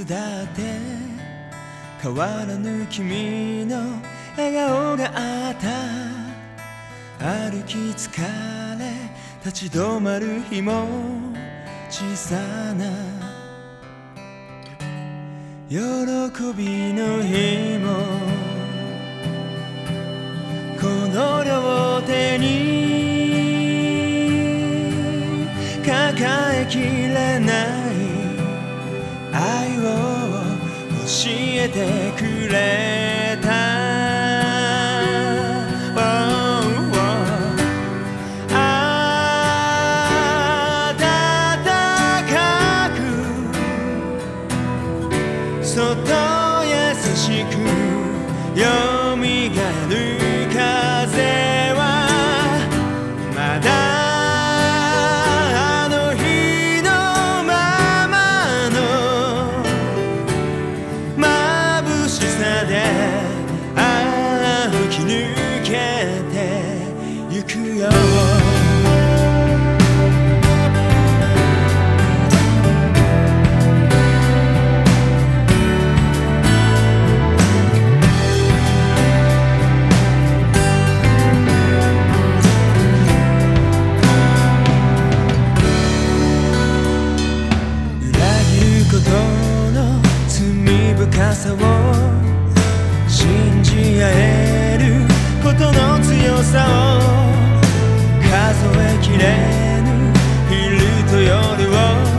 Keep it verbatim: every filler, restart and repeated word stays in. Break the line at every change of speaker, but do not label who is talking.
だって変わらぬ君の笑顔があった。歩き疲れ立ち止まる日も小さな喜びの日もこの両手に抱えきれない愛を教えてくれた。そっと優しくよみがえる風はまだあの日のままの眩しさで歩き抜けてゆくよ。深さを信じ合えることの強さを数えきれぬ昼と夜を